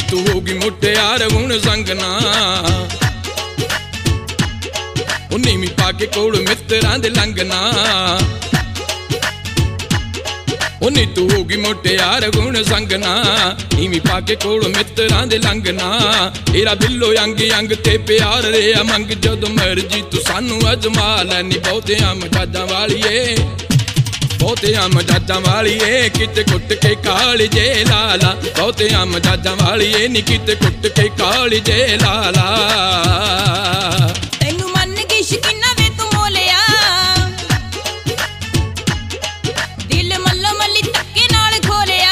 तू होगी मुटियार हुण संगना नीवी पाके कोल मित्रां दे लंघना नी तू होगी मुटियार गुण संगना नीवी पाके कोल मित्रां दे लंघना तेरा दिलो अंग अंग ते प्यार रेहा मंग जदों मर्जी तू सानू अजमा लै नी बहुतियां मजाजां वालीए बहुतियां मजाजां वालीए किते कुट के काली जे लाला बहुतियां मजाजां वालीए नी किते कुट के काली जे लाला तैनू मन की शकीना वे तू मोलिया दिल मल्लो मल्ली धक्के नाल खोलिया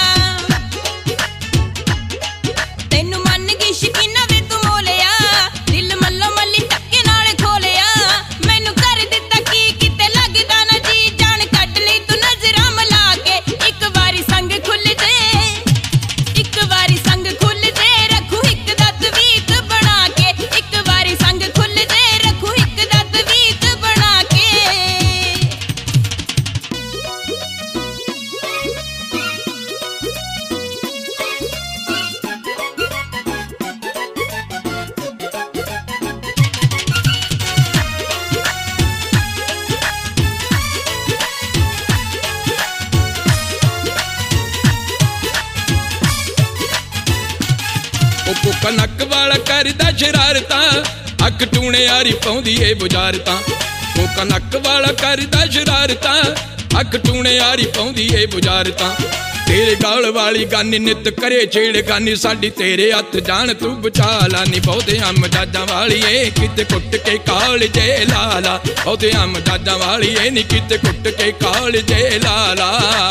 तैनू मन की शकीना वे तू मोलिया दिल मल्लो मल्ली धक्के नाल खोलिया मैनू कर दिता की किते लगदा ना जी जान कट लई तू नजरां मिला के एक वारी संग खुल जे एक वारी संग खुल जे रखू एक दा तवीत बना के एक वारी संग खुल जे रखू एक दा तवीत बना के कोका नक वाला करदा शरारतां अख टूणे यारी पाउंदी ए बुजारतां कोका नक वाला करदा शरारतां अख टूणे यारी पाउंदी ए बुजारतां तेरे गाल वाली गानी नित करे छेड़ गानी साडी तेरे हथ जान तू बचा ला नी बहुतियां मजाजां वालीए किते कुट के काल जे लाला बहुतियां मजाजां वालीए नी किते कुट के काल जे लाला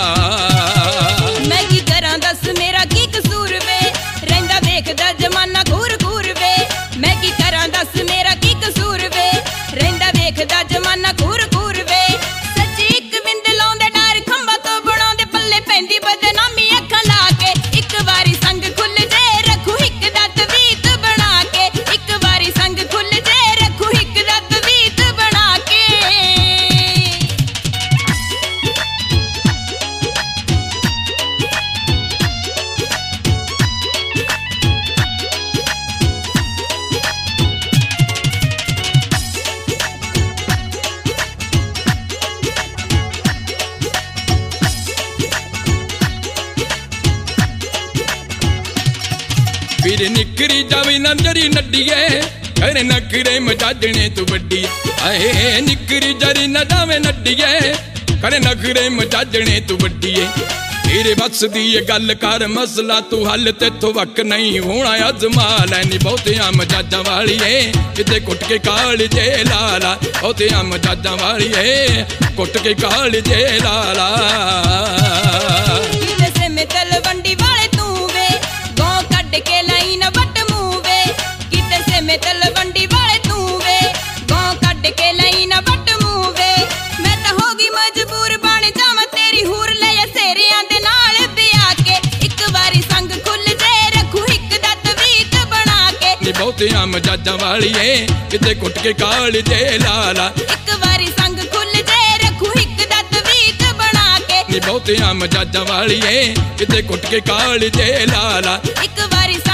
मैं की करां दस मेरा की कसूर वे रहिंदा वेखदा जमाना घूर घूर वे मैं की करां दस मेरा की कसूर वे रहिंदा वेखदा जमाना घूर घूर वे सच्ची एक बिंद लाउंदे डर खंबा तो बनाउंदे पल्ले पैंदी बदनामी अखां ला के एक वारी संग खुल जे रखू एक दा तवीत बना के एक वारी संग खुल जे रखू एक दा तवीत बना के फिर निकरी जावी नजरी नड्डीए करे नखरे मजाजने तू वड्डी आए निकरी जरी न जावे नड्डीए करे नखरे मजाजने तू वड्डीए तेरे बस दी ये गल कर मसला तू हल तेथों वक नहीं होना अजमा लैनी बहुतियां मजाजां वालीए किते कुट के काल जे लाला बहुतियां मजाजां वालीए कुट के काल जे लाला किते में तलवंडी वाले तू वे गौ कट के लाई न बट मुंह वे किते से में तलवंडी वाले तू वे गौ कट के लाई न बट मुंह वे मैं तो होगी मजबूर बन जावां तेरी हूर ले सेरियां दे नाल बिया के एक वारी संग खुल जे रखू एक दा तवीत बना के नी बहुतियां मजाजां वालीए किते कुट के काल जे लाला एक वारी संग खुल जे रखू एक दा तवीत बना के नी बहुतियां मजाजां वालीए किते कुट के काल जे लाला एक वारी